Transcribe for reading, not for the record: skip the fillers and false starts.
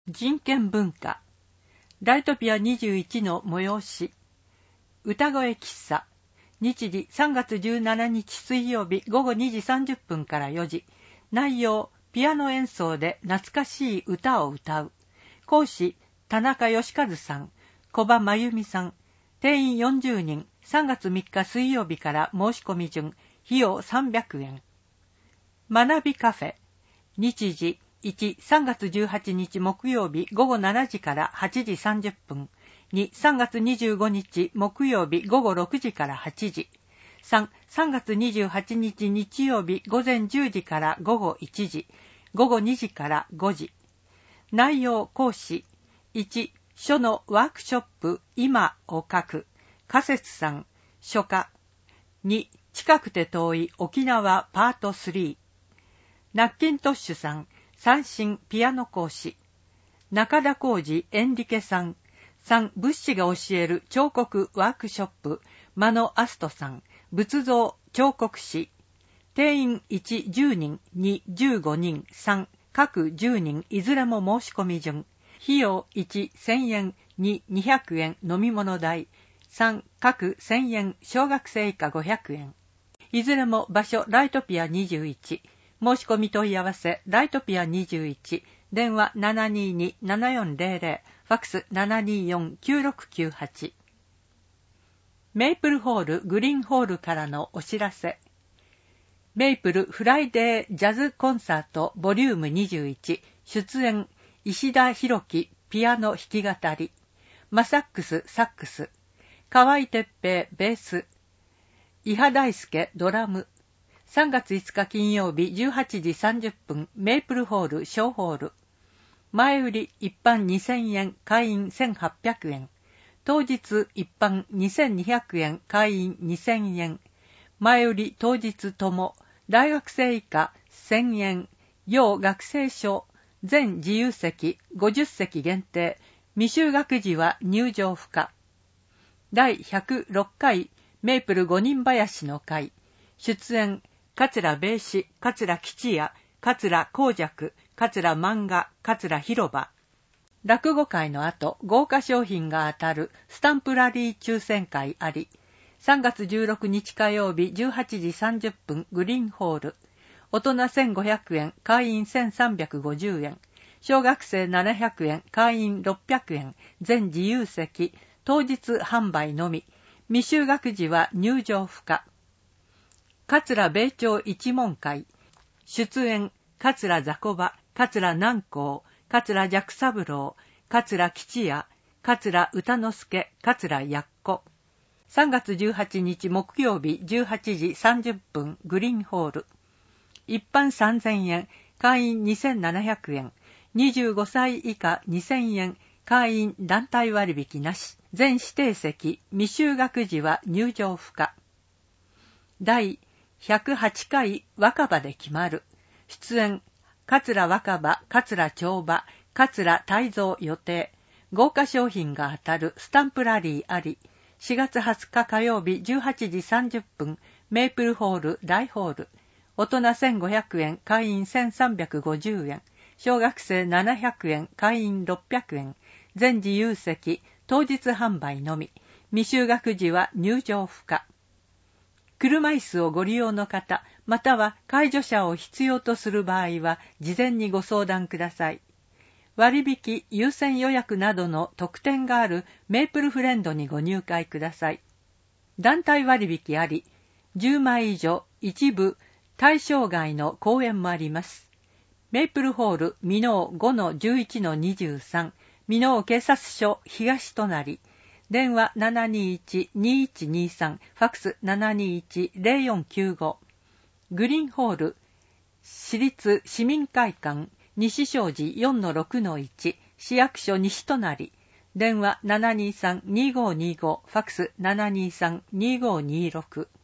人権文化ライトピア21の催し歌声喫茶日時3月17日水曜日午後2時30分から4時内容ピアノ演奏で懐かしい歌を歌う講師田中義和さん小葉真由美さん定員40人3月3日水曜日から申し込み順費用300円学びカフェ日時1、3月18日木曜日午後7時から8時30分。2、3月25日木曜日午後6時から8時。3、3月28日日曜日午前10時から午後1時。午後2時から5時。内容講師。1、書のワークショップ今を書く。仮説さん、書家。2、近くて遠い沖縄パート3。ナッキントッシュさん。三振ピアノ講師中田浩二エンリケさん3仏師が教える彫刻ワークショップ間野アストさん仏像彫刻師定員1、10人2、15人3各10人いずれも申し込み順費用1、1000円2、200円飲み物代3各1000円小学生以下500円いずれも場所ライトピア21申し込み問い合わせライトピア21電話 722-7400 ファックス 724-9698 メイプルホールグリーンホールからのお知らせメイプルフライデージャズコンサートボリューム21出演石田博樹ピアノ弾き語りマサックスサックス河合哲平ベース伊波大輔ドラム3月5日金曜日18時30分メイプルホール小ホール前売り一般2000円会員1800円当日一般2200円会員2000円前売り当日とも大学生以下1000円要学生証全自由席50席限定未就学時は入場不可第106回メイプル5人林の会出演桂米子、桂吉也、桂光尺、桂漫画、桂広場。落語会の後、豪華商品が当たるスタンプラリー抽選会あり、3月16日火曜日18時30分グリーンホール。大人1500円、会員1350円。小学生700円、会員600円。全自由席、当日販売のみ。未就学時は入場不可。桂米朝一門会出演桂雑魚場桂南光桂寂三郎桂吉也桂歌之助桂やっこ3月18日木曜日18時30分グリーンホール一般3000円会員2700円25歳以下2000円会員団体割引なし全指定席未就学時は入場不可第108回若葉で決まる。出演、桂若葉、桂長葉、桂泰造予定。豪華商品が当たるスタンプラリーあり。4月20日火曜日18時30分、メイプルホール大ホール。大人1500円、会員1350円。小学生700円、会員600円。全自由席、当日販売のみ。未就学時は入場不可。車椅子をご利用の方、または介助者を必要とする場合は、事前にご相談ください。割引、優先予約などの特典があるメイプルフレンドにご入会ください。団体割引あり、10枚以上、一部、対象外の公演もあります。メイプルホール、箕面 5-11-23、箕面警察署東隣、電話 721-2123 ファックス 721-0495 グリーンホール市立市民会館西正寺 4-6-1 市役所西隣電話 723-2525 ファックス 723-2526